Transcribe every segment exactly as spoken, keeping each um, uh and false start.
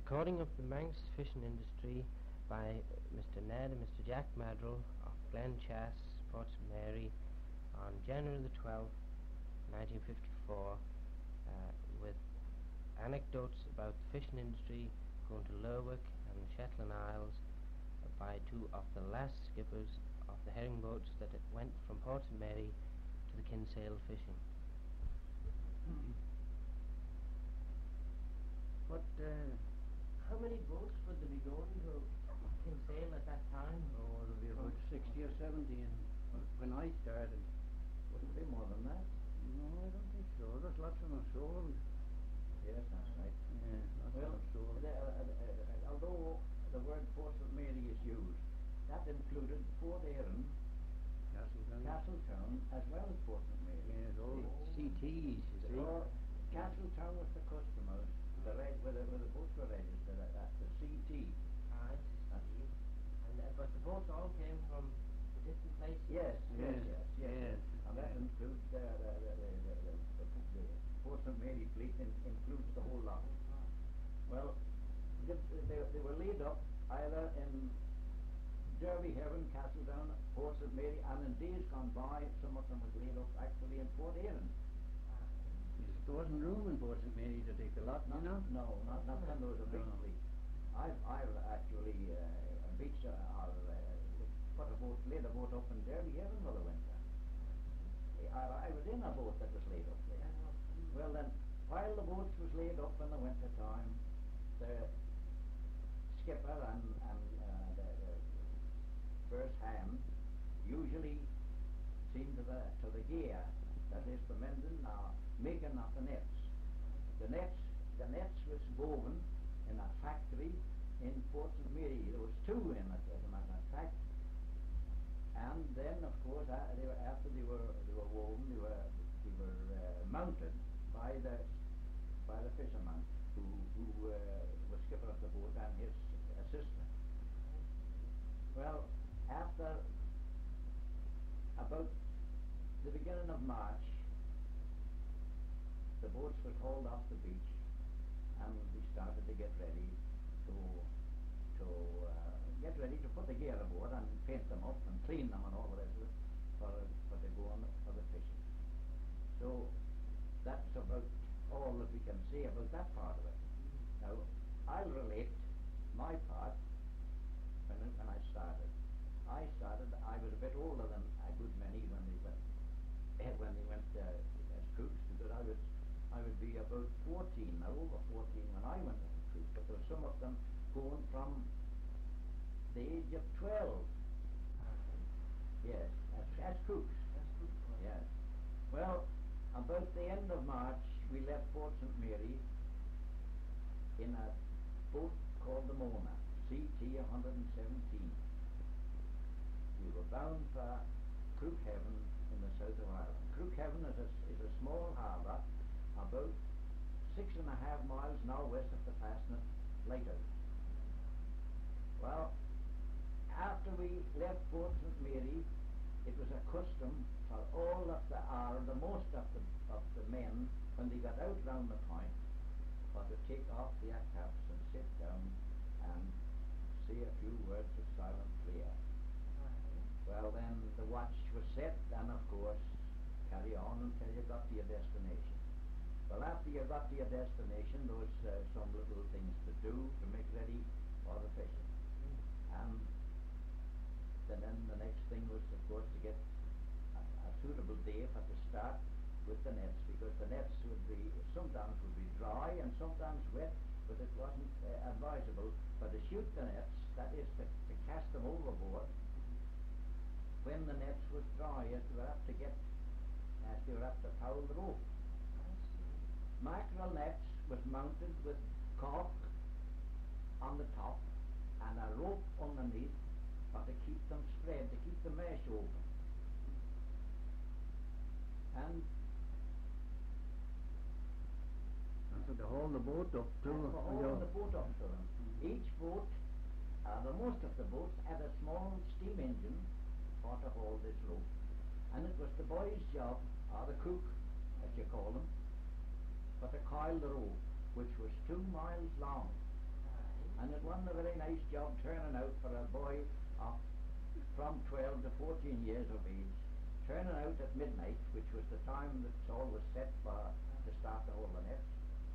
recording of the Manx fishing industry by Mister Ned and Mister Jack Madrill of Glen Chas, Port St Mary, on January the twelfth, nineteen fifty-four, uh, with anecdotes about the fishing industry going to Lerwick and the Shetland Isles uh, by two of the last skippers of the herring boats that went from Port St Mary to the Kinsale fishing. Mm-hmm. But uh, How many boats would there be going to Kinsale at that time? oh, there'll be about sixty or seventy in, when I started. Wouldn't be more than that. No, I don't think so. There's lots of them sold. Yes, that's right. Yeah, lots Well, of them sold. the, uh, uh, although the word Port St Mary is used, that included Port Erin, Castletown. Castletown, as well as Port St Mary. Yeah, it's all C Ts, you see. Or Castletown was the customers, the reg- where, the, where the boats were registered at, at the C T. I see. And, uh, but the boats all came from different places? Yes, yes, Yes, yes, yes. yes, And that yes. includes the, the, the, the, the, the, the, the Port St Mary fleet in, includes the whole lot. Well, they, they, they were laid up either in Derby Heron, Castletown, Port St Mary, and in days gone by, some of them was laid up actually in Port Erin. Yes, there wasn't room in Port St Mary to take a lot, you know? No, not, not when there was a big No. fleet. I've, I've actually uh, beached uh, or uh, put a boat, laid a boat up in Derby Heron for the winter. I, I was in a boat that was laid up there. Well then, while the boat was laid up in the winter time, the skipper and, and uh, the, the first hand usually seen to the to the gear, that is the mending or making of the nets. The nets the nets was woven in a factory in Port St Mary. There was two in it, as a matter of fact. And then, of course, uh, they were, after they were they were woven, they were they were uh, mounted by the by the fisherman who who uh, was skipper of the boat and his assistant. Well, after about the beginning of March, the boats were hauled off the beach, and we started to get ready to to uh, get ready to put the gear aboard and paint them up and clean them and all the rest of it for for to go on for the fishing. So that's about all that we can say about that part of it. Now I'll relate my part when when I started. I started. I was a bit older than a good many when they went eh, when they went uh, as cooks, because I was I would be about fourteen, now over fourteen when I went as a cook. But there were some of them going from the age of twelve. Yes, as, as cooks. Yes. Well, about the end of March, we left Port St Mary in a boat called the Mona, C T one seventeen. We were bound for Crookhaven in the south of Ireland. Crookhaven is a, is a small harbour about six and a half miles northwest of the Fastnet Lighthouse. Well, after we left Port St Mary, it was a custom for all of the, or the most of the, of the men, when they got out round the point, for to take off their caps and sit down and say a few words of silent prayer. Well then, the watch was set, and of course, carry on until you got to your destination. Well, after you got to your destination, there was uh, some little things to do to make ready for the fishing. And then, then the next thing was, of course, to get a, a suitable day for to start with the nets, because the nets would be, sometimes would be dry and sometimes wet, but it wasn't uh, advisable for to shoot the nets, that is, to, to cast them overboard. When the nets was dry, you were up to get, as you were up to foul the rope. Mackerel nets was mounted with cork on the top and a rope underneath for to keep them spread, to keep the mesh open. And And so they haul the boat up to for hauling the boat up to them. Each boat, uh, the most of the boats, had a small steam engine for to haul this rope. And it was the boy's job, or the cook, as you call them, for to coil the rope, which was two miles long. And it wasn't a very nice job turning out for a boy of from twelve to fourteen years of age, turning out at midnight, which was the time that Saul was set for to start the whole of the nets.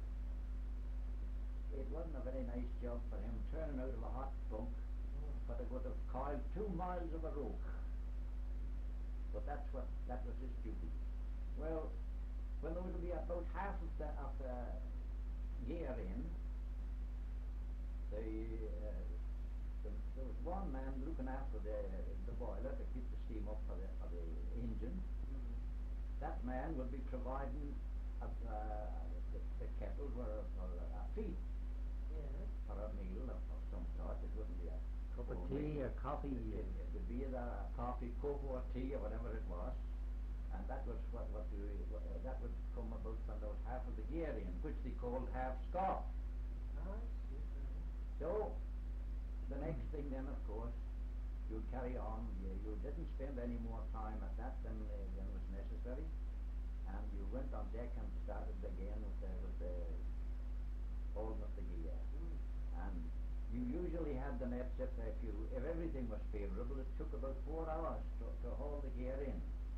It wasn't a very nice job for him turning out of a hot bunk, but it would have coiled two miles of a rope. But that's what that was his duty. Well, when there was to be about half of the of the gear in, the, uh, the there was one man looking after the the boiler to keep the steam up for the for the engine. Mm-hmm. That man would be providing a, uh, the, the kettle for for a feed. Yeah. For a meal of, of some sort. It wouldn't be a Cup of whole tea meal. or coffee. It, it would be either a coffee, cocoa, or tea, or whatever it was, and that was what what, you, what uh, that would come about when there was half of the gear in, which they called half scoff. Ah, I see. So the next thing then, of course, you'd carry on. You, you didn't spend any more time at that than uh, than was necessary, and you went on deck and started again with the with the holding of the gear. Mm. And you usually had the nets if, if you if everything was favourable, it took about four hours to, to haul the gear in.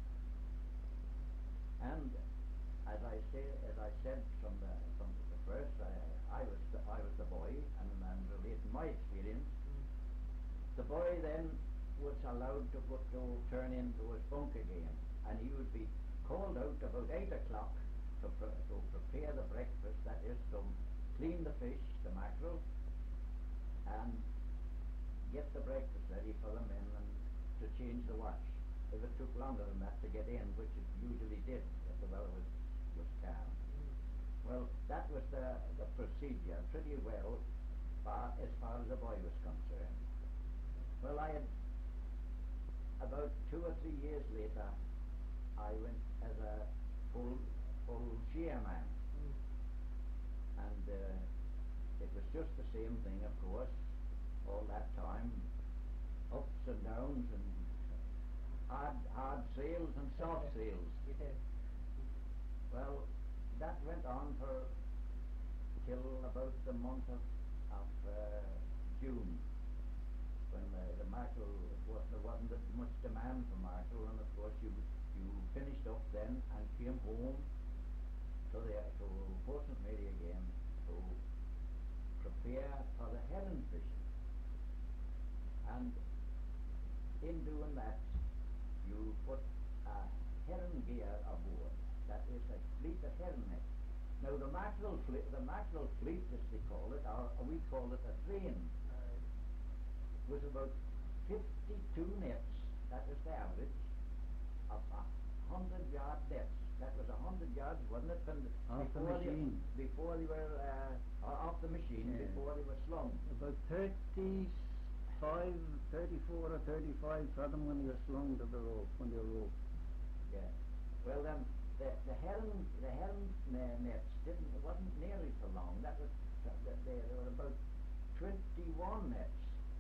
And as I say, as I said from the from the first, I, I was the, I was the boy, and I'm relating my experience. Mm. The boy then was allowed to go to turn into his bunk again, and he would be called out about eight o'clock to pre- to prepare the breakfast. That is to clean the fish, the mackerel, and get the breakfast ready for the men and to change the watch. If it took longer than that to get in, which it usually did if the weather was, was calm. Mm. Well, that was the, the procedure pretty well far, as far as the boy was concerned. Well, I had, about two or three years later, I went as a full, full shearman. Mm. And uh, it was just the same thing, of course, all that time, ups and downs and hard, hard sails and soft sails. Yeah. Well, that went on for till about the month of, of uh, June, when the, the mackerel, it was, there wasn't that much demand for mackerel, and of course you you finished up then and came home to the to Port Saint Mary again to prepare for the herring fishing. And in doing that, you put a herring gear aboard. That is a fleet of herring nets. Now the mackerel fleet, the mackerel fleet, as they call it, or we call it a train, Aye. was about fifty-two nets. That was the average of a hundred yard nets. That was a hundred yards, wasn't it? When Off the before machine. They, before they were uh, o- off the machine, Yeah. before they were slung. About thirty-five, thirty-four or thirty-five for them when they were slung to the rope, when they were roped. Yeah. Well then, the the herring the herring uh, nets didn't it wasn't nearly so long. That was uh, that they, there were about twenty-one nets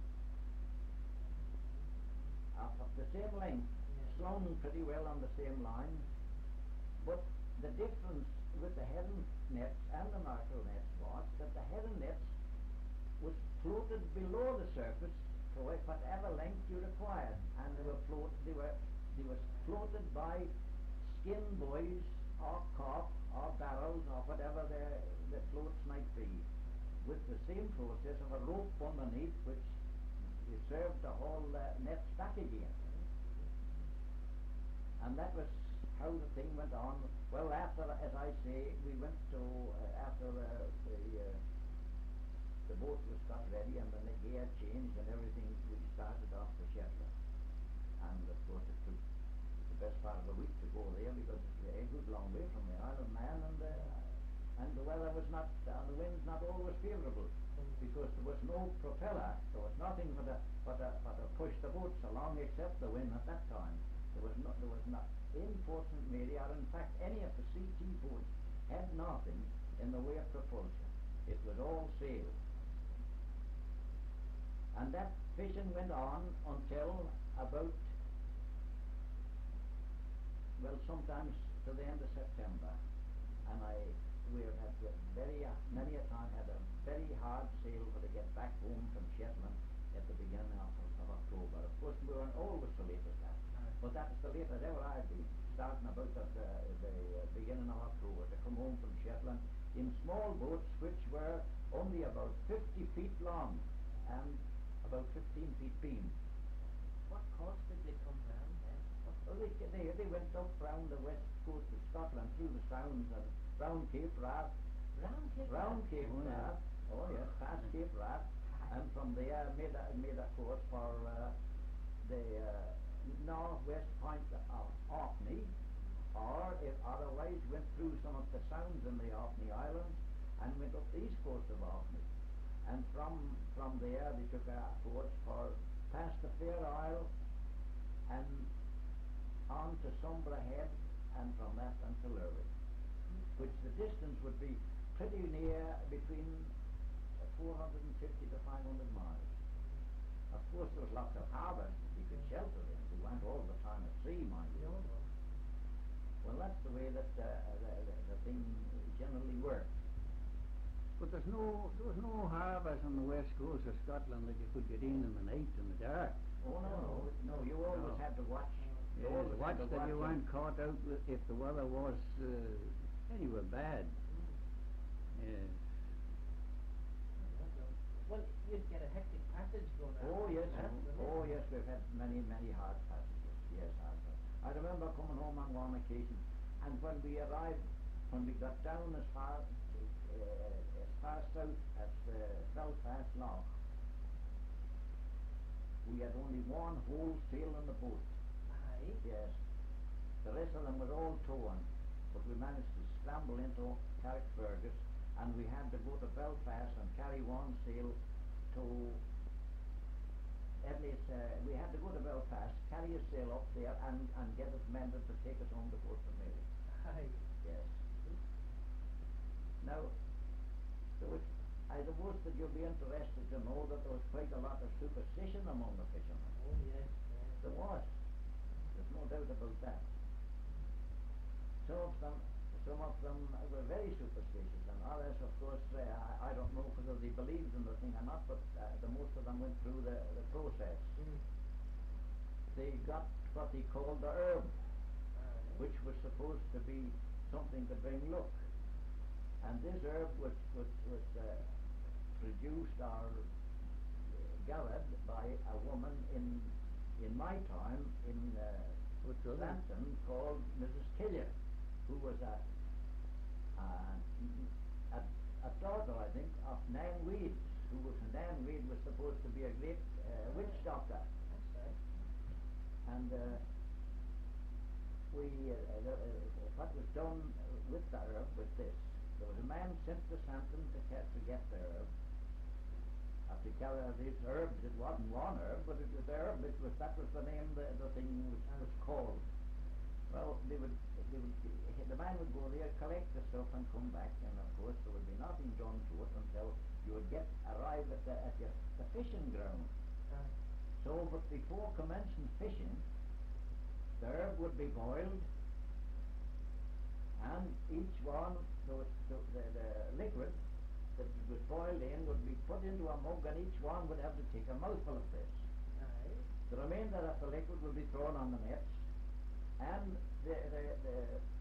of, of the same length, Yeah. slung pretty well on the same line. But the difference with the herring nets and the mackerel nets was that the herring nets was floated below the surface for whatever length you required, and they were float they were they were floated by skin buoys or cork or barrels or whatever the the floats might be, with the same process of a rope underneath which it served to haul the nets back again. And that was how the thing went on. Well, after, as I say, we went to uh, after the the, uh, the boat was got ready and the gear changed and everything, we started off to Shetland. And of course it took the best part of a week to go there because it's a good long way from the Isle of Man, and uh, and the weather was not, uh, the wind's not always favourable, because there was no propeller, there was nothing but a, but a, but to push the boats along except the wind at that time. There was not, there was not, in Port Saint Mary, or in fact any of the C T boats, had nothing in the way of propulsion. It was all sail. And that fishing went on until about, well, sometimes to the end of September. And I we have had to very, uh, many a time had a very hard sail for to get back home from Shetland at the beginning of, of October. Of course, we weren't always so late as that, Aye. but that was the latest ever I'd been, starting about the, the, the uh, beginning of October to come home from Shetland in small boats which were only about fifty feet long and about fifteen feet beam. What course did they come round then? Well, they, they, they went up round the west coast of Scotland through the Sounds and round Cape Wrath, Round Cape round Wrath? Cape Oh, yeah. Wrath, oh yes, past Cape Wrath, and from there made a, made a course for uh, the uh, northwest point of Orkney, or if otherwise went through some of the Sounds in the Orkney Islands and went up the east coast of Orkney. And from from there they took a course for past the Fair Isle and on to Sombra Head, and from that until Lerwick, which the distance would be pretty near between uh, four hundred fifty to five hundred miles. Of course, there was lots of harbours we could shelter in. We weren't all the time at sea, mind you. No, no. Well, that's the way that uh, the, the, the thing generally worked. But there's no, there was no harbours on the west coast of Scotland that you could get in in the night in the dark. Oh no, no, no! You always No. had to watch. You Yes, always watch had to that watch you it. weren't caught out with, if the weather was uh, anywhere bad. Yes. Well, you'd get a hectic passage going out. Oh yes, Huh? oh yes, we've had many, many hard passages. Yes, hard passages. I remember coming home on one occasion, and when we arrived, when we got down as far uh, as far south as uh, Belfast Lough, we had only one whole sail in the boat. Aye. Yes, the rest of them were all torn, but we managed to scramble into Carrickfergus, and we had to go to Belfast and carry one sail to, at least uh, we had to go to Belfast, carry a sail up there and, and get it mended to take us home to Portsmouth Mary. Aye. Yes. Now, there was, I suppose that you'll be interested to know that there was quite a lot of superstition among the fishermen. Oh, yes, yes. There was. There's no doubt about that. Some of them, some of them were very superstitious, and others, of course, uh, I, I don't know whether they believed in the thing or not, but uh, the most of them went through the, the process. Mm. They got what they called the herb, Aye. which was supposed to be something to bring luck. And this herb was, was, was uh, produced or uh, gathered by a woman in in my time in uh, What's the other? Brampton called Missus Killier, who was a, a, a, a daughter, I think, of Nan Reid, who was Nan Reid was supposed to be a great uh, witch doctor. That's right. And uh, we, uh, uh, uh, what was done with the herb was this. There was a man sent to Santon to, ca- to get the herb. After carry these herbs, it wasn't one herb, but it was herb. It was that was the name the, the thing was, was called. Well, they would, they would, the man would go there, collect the stuff, and come back. And of course, there would be nothing done to it until you would get arrive at the at your, the fishing ground. Aye. So, but before commencing fishing, the herb would be boiled, and each one, the, the, the, the liquid that was boiled in would be put into a mug, and each one would have to take a mouthful of this. Aye. The remainder of the liquid would be thrown on the nets, and the, the, the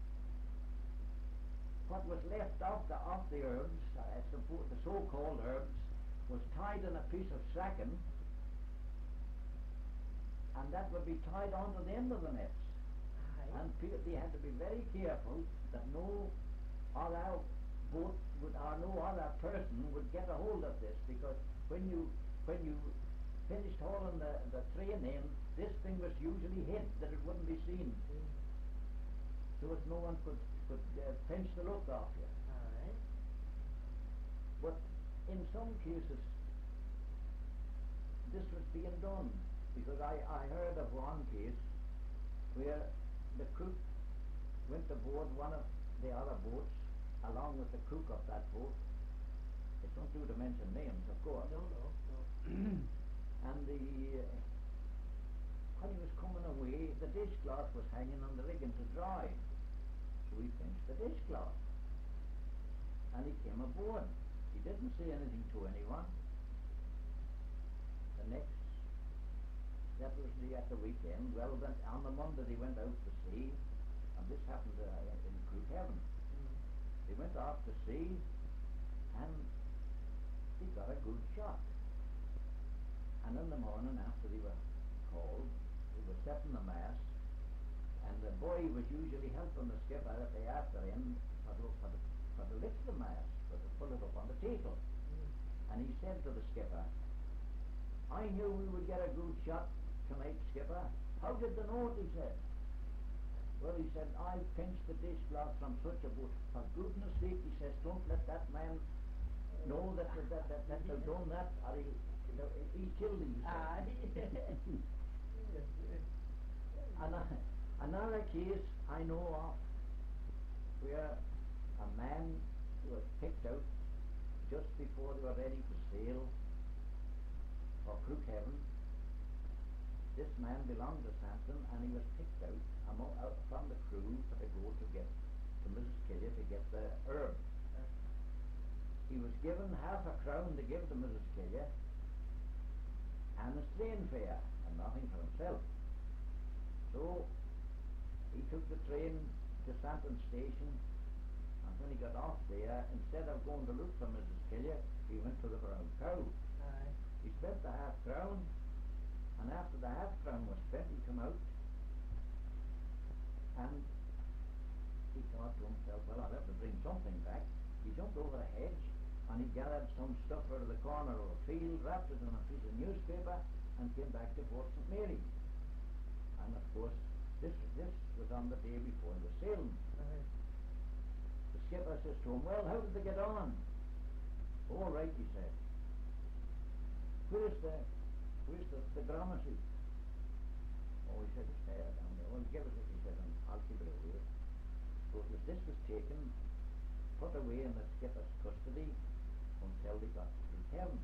what was left of the of the herbs, uh, suppo- the so-called herbs, was tied in a piece of sacking, and that would be tied onto the end of the nets. Aye. And pe- they had to be very careful that no other boat would, or no other person would get a hold of this, because when you when you finished hauling the, the train in, this thing was usually hid that it wouldn't be seen, Mm. so that no one could could uh, pinch the look off you. Aye. But in some cases, this was being done, because I, I heard of one case where the cook went aboard one of the other boats along with the cook of that boat. It don't do to mention names, of course. No, no, no. And the uh, when he was coming away, the dishcloth was hanging on the rigging to dry. So he pinched the dishcloth. and he came aboard. He didn't say anything to anyone. The next, that was the, at the weekend, well, then on the Monday they went out to sea, and this happened uh, in Crookhaven. Mm. They went off to sea, and they got a good shot. And in the morning after they were called, they were setting the mast, and the boy was usually helping the skipper at the after end for the, for the, for the lift the mast, for to pull it up on the tackle. Mm. And he said to the skipper, I knew we would get a good shot tonight, skipper. How did they know it, he said. Well, he said, I pinched the dishcloth from such a boat. For goodness sake, he says, don't let that man know that that, that, that, that they've done that, or he, he killed him, he said. And uh, another case I know of where a man was picked out just before they were ready to sail for Crookhaven. This man belonged to Sampson, and he was picked out, among, out from the crew for to go to get to Missus Killier to get the herb. He was given half a crown to give to Missus Killier and a train fare and nothing for himself. So he took the train to Sampson Station, and when he got off there, instead of going to look for Missus Killier, he went to the Brown Cow. Aye. He spent the half crown, and after the half crown was spent, he come out, and he thought to himself, well, I'll have to bring something back. He jumped over a hedge, and he gathered some stuff out of the corner of a field, wrapped it in a piece of newspaper, and came back to Port Saint Mary. And of course, this this was on the day before the sailing. Aye. The skipper says to him, well, how did they get on? All right, he said. Where's the, where's the, the Gramercy? Oh, he said, it's there down there. Well, give us it, he said, and I'll keep it away. So it was, this was taken, put away in the skipper's custody until they got to Crookhaven.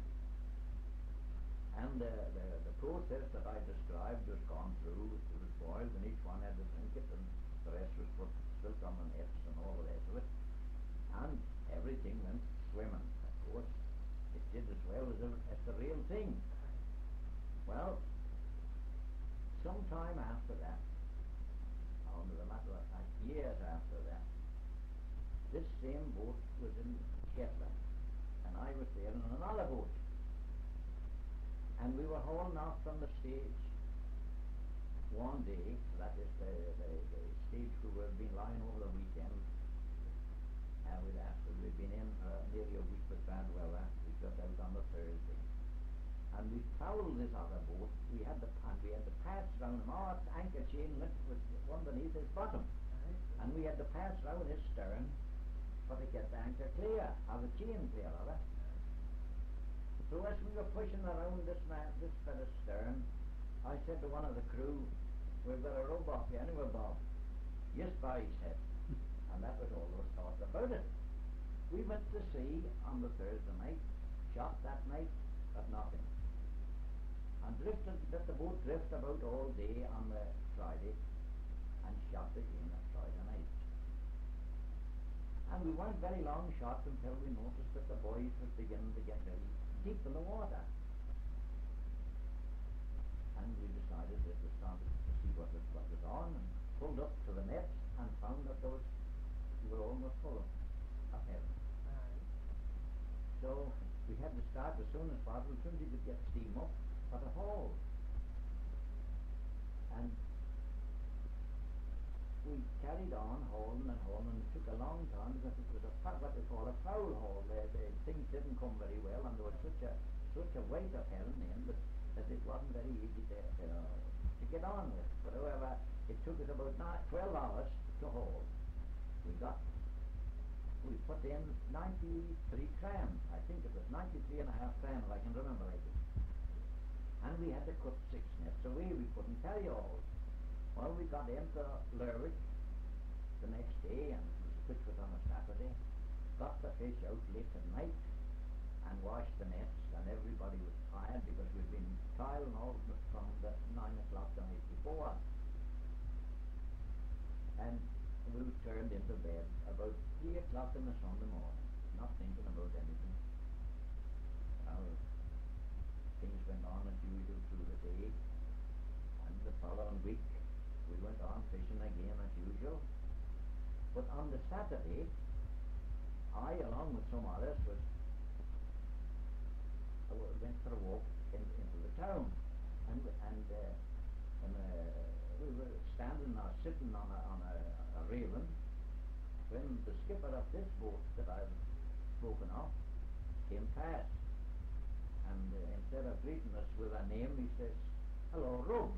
And the, the, the process that I described was gone through. It was boiled, and each one had to drink it, and the rest was put silk on the nets and all the rest of it. And everything went swimming, of course. It did as well as, a, as the real thing. Well, sometime after that, under the matter of fact, years after that, this same boat was in Shetland, and I was there in another boat. And we were hauling off from the stage one day, that is the, the, the stage crew had been lying over the weekend, and we'd after we'd been in uh, nearly a week with bad weather. We got out on the Thursday, and we fouled this other boat. We had the and we had the pass round him. Our anchor chain went was underneath his bottom, and we had the pass round his stern for to get the anchor clear, or the chain clear of it. So as we were pushing around this man, this fellow's stern, I said to one of the crew, we've got a rope off you anyway, Bob. Yes, by, he said. And that was all there was thought about it. We went to sea on the Thursday night, shot that night, but nothing. And drifted, let the boat drift about all day on the Friday, and shot again at Friday night. And we weren't very long shot until we noticed that the boys were beginning to get very deep in the water. And we decided that we started to see what was, what was on, and pulled up to the nets and found that there was, we were almost full of, of heaven. Aye. So we had to start as soon as possible, as soon as we could get steam up for the haul. And we carried on hauling and hauling, and it took a long time because it was a what they call a foul haul. The, the things didn't come very well, and there was such a such a weight of herring in that, that it wasn't very easy to uh, to get on with. But however, it took us about nine, twelve hours to haul. We got we put in ninety-three cran. I think it was ninety-three and a half cran, if I can remember right. And we had to cut six nets away. We couldn't carry all. Well, we got into Lerwick the next day, and which was on a Saturday, got the fish out late at night, and washed the nets, and everybody was tired because we'd been tiling all from the nine o'clock the night before. And we turned into bed about three o'clock in the Sunday morning. not thinking about anything. Well, things went on as usual through the day, and the following week we went on fishing again as usual. But on the Saturday, I, along with some others, was I w- went for a walk in, into the town, and and uh, when uh, we were standing or sitting on a on a, a railing, when the skipper of this boat that I've spoken of came past, and uh, instead of greeting us with a name, he says, "Hello, Rube."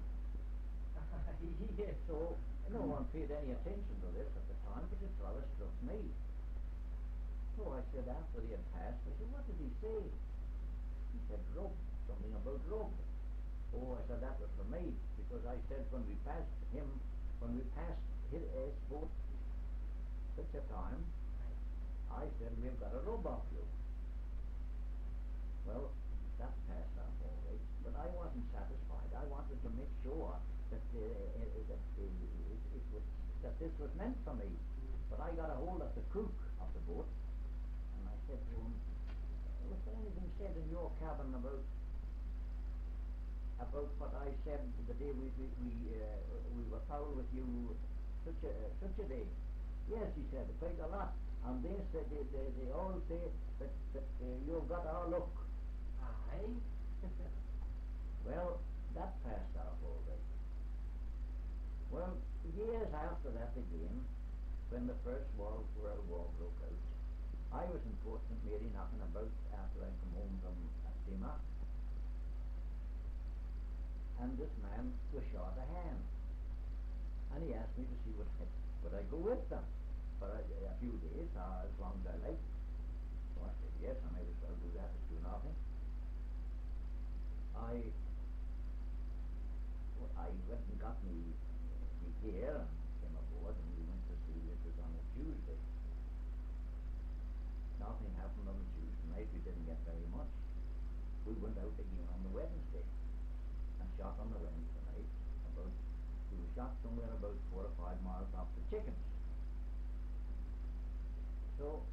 So no one paid any attention to this at the time, but it rather struck me. So I said, after he had passed, I said, "What did he say?" He said, "Rub, something about rub." Oh, I said, that was for me, because I said when we passed him, when we passed his, his boat such a time, I said, "We've got a rub off you." Well, that passed off all right, but I wasn't satisfied. I wanted to make sure that, uh, uh, that uh, it, it was, that this was meant for me. But I got a hold of the cook of the boat, and I said to him, "Was there anything said in your cabin about about what I said the day we we we, uh, we were foul with you such a uh, such a day?" "Yes," he said, "quite a lot. And they said they, they, they all say that that uh, you've got our luck." Aye. Well, that passed off all right. Well, years after that again, when the First World, World War broke out, I was in Port Saint Mary knocking about after I come home from a steamer, and this man was short a hand, and he asked me to see what would I go with them for a, a few days, or as long as I liked. So I said yes, I might as well do that as do nothing. I well, I went and got me me gear and came aboard, and we went to sea. It was on a Tuesday. Nothing happened on the Tuesday night. We didn't get very much. We went out again on the Wednesday and shot on the Wednesday night. About we were shot somewhere about four or five miles off the Chickens. So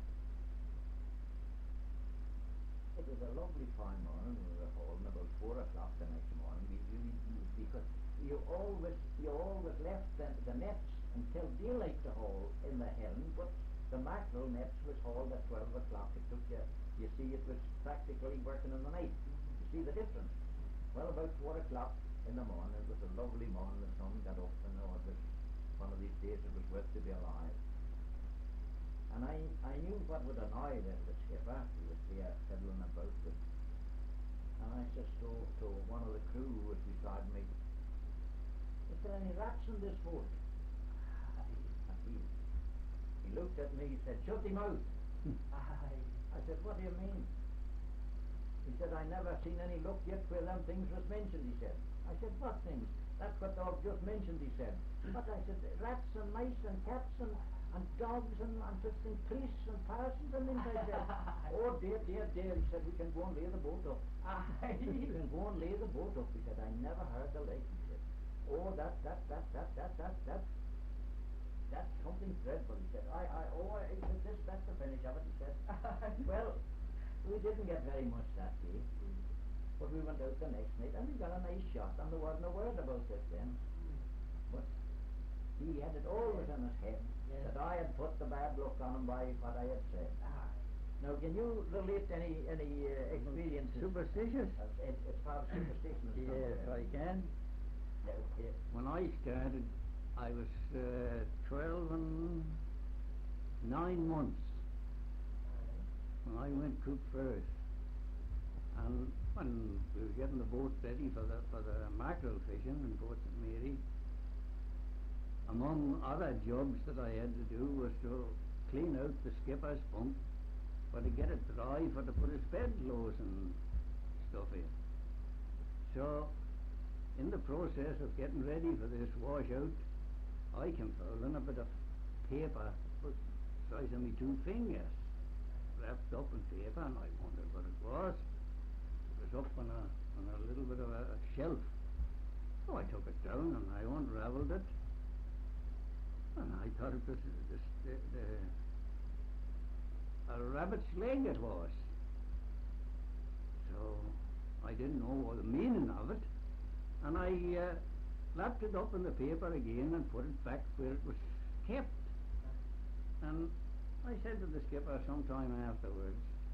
it was a lovely fine morning. We were hauling about four o'clock the next morning. We really, because you always you always left the, the nets until daylight to haul in the Helen, but the mackerel nets was hauled at twelve o'clock. It took you, you see, it was practically working in the night. You see the difference? Well, about four o'clock in the morning, it was a lovely morning. The sun got up, and oh, it was one of these days it was worth to be alive. And I, I knew what would annoy the, the skipper. He was there fiddling about with. And I says to, to one of the crew who was beside me, "Is there any rats in this boat?" And he, he looked at me, he said, "Shut him out." Aye. I said, "What do you mean?" He said, "I never seen any luck yet where them things was mentioned," he said. I said, "What things?" "That's what they've just mentioned," he said. But I said, "Rats and mice and cats and and dogs and, and such things, priests and parsons and things like that." "Oh dear, dear, dear," he said, "we can go and lay the boat up." "We can go and lay the boat up," he said. "I never heard the like," he said. "Oh, that, that, that, that, that, that, that, that's something dreadful," he said. I, I, oh, I, he said, this, that's the finish of it," he said. Well, we didn't get very much that day, but we went out the next night, and we got a nice shot, and there wasn't a word about this then. But he had it always in his head Yes. that I had put the bad luck on him by what I had said. Aye. Now, can you relate any any uh, experiences Superstitious? as, as, as far as superstition is Yes, I concerned? can. No, uh, When I started, I was uh, twelve and nine months Aye. when I went cook first. And when we were getting the boat ready for the for the mackerel fishing in Port Saint Mary, among other jobs that I had to do was to clean out the skipper's pump, for to get it dry, for to put his bedclothes and stuff in. So, in the process of getting ready for this washout, I came fouling a bit of paper, but the size of me two fingers, wrapped up in paper, and I wondered what it was. It was up on a on a little bit of a, a shelf. So I took it down and I unravelled it, and I thought it was this, the, the a rabbit's leg it was. So I didn't know what the meaning of it, and I uh, lapped it up in the paper again and put it back where it was kept. And I said to the skipper sometime afterwards,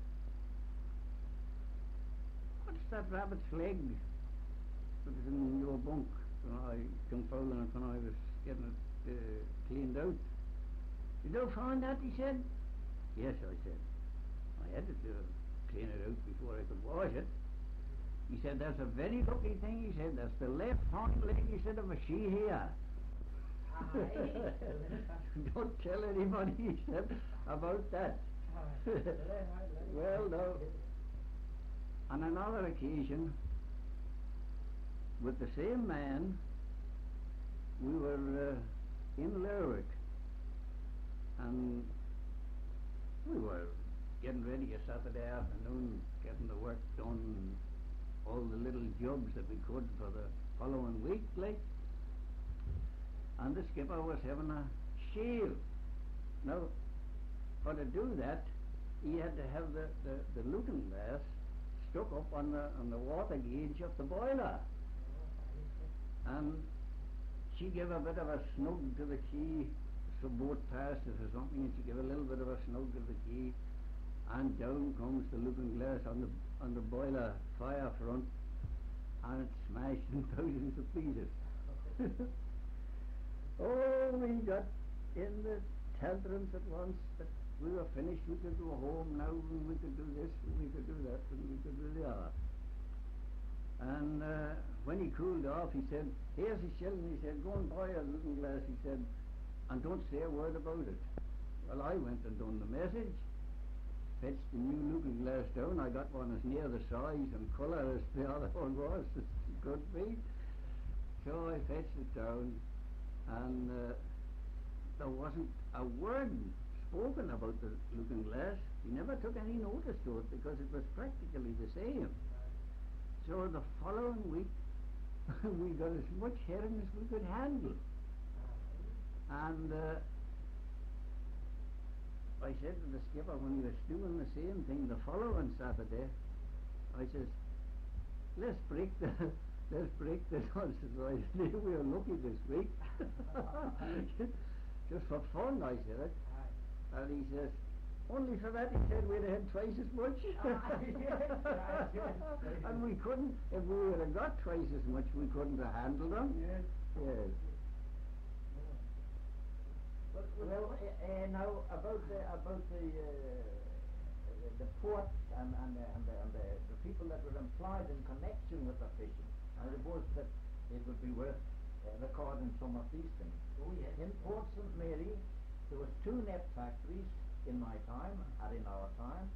"What's that rabbit's leg that was in your bunk when I come fouling it when I was getting it uh, cleaned out? You don't find that?" he said. "Yes," I said. "I had to uh, clean it out before I could wash it." He said, "That's a very lucky thing," he said. "That's the left hind leg," he said, "of a she here." "Don't tell anybody," he said, "about that." Well, no. On another occasion, with the same man, we were uh, in Lerwick, and we were getting ready a Saturday afternoon, getting the work done, and all the little jobs that we could for the following week, like. And the skipper was having a shave. Now, for to do that, he had to have the, the, the looking glass stuck up on the on the water gauge of the boiler. And she gave a bit of a snug to the key, so boat passed it or something, and she gave a little bit of a snug to the key, and down comes the looking glass on the on the boiler fire front, and it smashed in thousands of pieces. Oh, we got in the tantrums at once that we were finished, we could go home now, and we could do this, and we could do that, and we could do the other. And uh, when he cooled off, he said, "Here's a shilling," he said, "go and buy a looking glass," he said, "and don't say a word about it." Well, I went and done the message, fetched the new looking glass down. I got one as near the size and colour as the other one was as it could be. So I fetched it down, and uh, there wasn't a word spoken about the looking glass. He never took any notice to it because it was practically the same. So the following week we got as much herring as we could handle. And uh, I said to the skipper when he was doing the same thing the following Saturday, I says, let's break the let's break the nonsense. I said, we are lucky this week. Just for fun, I said it. And he says, only for that, he said, we'd have had twice as much. And we couldn't, if we would have got twice as much, we couldn't have handled them. Yes. Yes. Well, well uh, uh, now about the about the uh, the, the port and and, the, and, the, and the, the people that were employed in connection with the fishing, I suppose that it would be worth uh, recording some of these things. Oh yes. In Port Saint Mary, there was two net factories in my time, or in our time,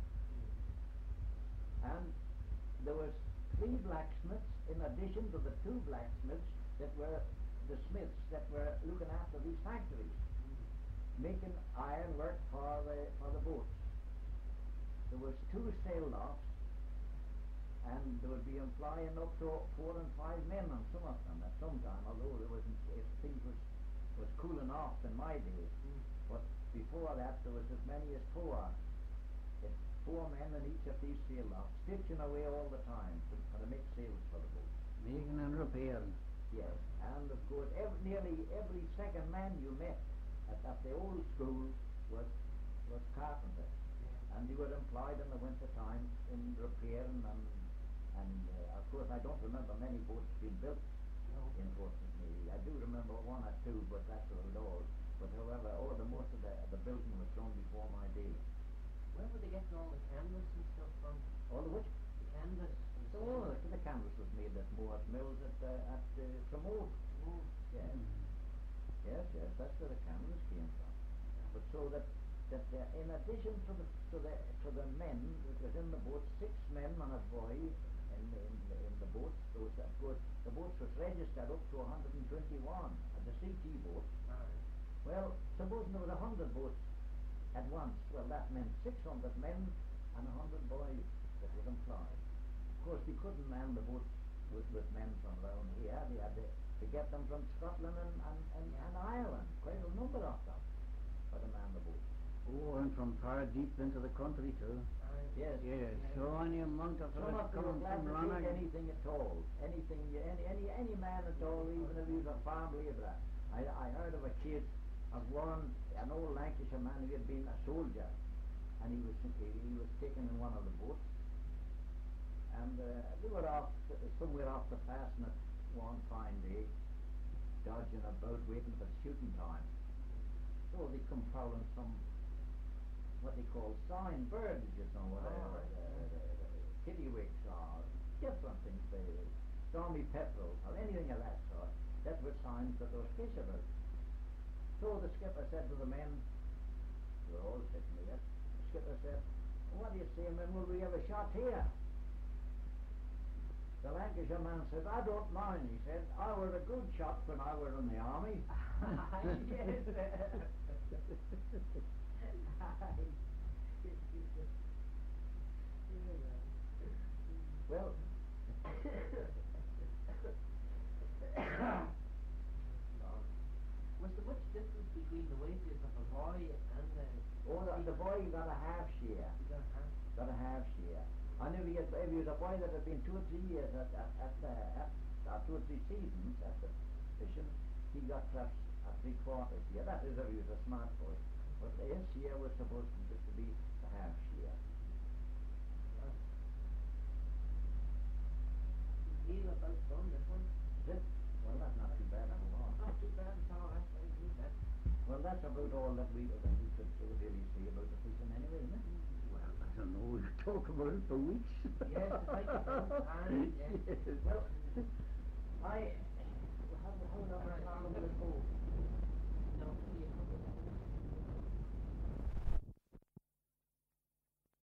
and there was three blacksmiths in addition to the two blacksmiths that were the smiths that were looking after these factories, making iron work for the for the boats. There was two sail lofts, and they would be employing up to four and five men on some of them at some time, although there wasn't, if things was was cooling off in my day. Mm. But before that there was as many as four. It's four men in each of these sail lofts, stitching away all the time to, to make sails for the boats. Making and repairing. Yes, and of course every, nearly every second man you met at, at the old school was was carpenter, yeah. And they were employed in the winter time in repairing and and uh, of course I don't remember many boats being built no. in Port Saint Mary. I do remember one or two, but that's about all. But however, all the most of the the building was done before my day. Where were they getting all the canvas and stuff from? All the which? The canvas. So all the, the canvas was made at Moore's Mills at uh, at uh, Tremont. Oh. Yes. Mm-hmm. Yes, yes, that's where the canvas came from. Yeah. But so that that uh, in addition to the to the to the men that was in the boat, six men and a boy in the, in the, in the boat. Those of course the boats was registered up to one hundred twenty-one at the C T boat. Right. Well, supposing there was a hundred boats at once, well that meant six hundred men and a hundred boys that was employed. Of course, we couldn't man the boats with, with men from around here. We had to, to get them from Scotland and, and, and, and Ireland, quite a number of them, for to man the boats. Oh, and coming from far deep into the country too. Yes. Yes, so any amount of Some fellas of them coming were glad from to Rannoch. take anything at all. Anything, you- any, any, any man at all, even if he was a farm labourer. I, I heard of a case of one, an old Lancashire man who had been a soldier, and he was he, he was taken in one of the boats, and uh, they were off somewhere off the Fastnet one fine day, dodging about, waiting for shooting time. So they come fouling some what they call sign birds, you know, whatever, Oh, uh, uh, uh, tiddywicks or different things, they, stormy petrels or anything of that sort. That were signs that there was fish about. So the skipper said to the men, they were all sitting there, the skipper said, what do you say, men, will we have a shot here? The Lancashire man said, I don't mind, he said, I were a good shot when I were in the army. Well, Was there much difference between the wages of a boy and a... oh, the, the boy got a half share. You got a half? Got a half share. And if he, had, if he was a boy that had been two or three years at, at, at, the, at uh, two or three seasons at the fishing, he got perhaps a three quarters share. That is if he was a smart boy. But his share was supposed to, to be the half share. Neil about done this one? Is it? Well, that's not too bad at all. Not too bad at all, that's very good, that. Well, that's about all that we, that we could uh, really say about the fishing anyway, isn't it? Well, I don't know, we could talk about it for weeks. Yes, it's like a time, yes. Yes. Well, I... How, how long are we going to go?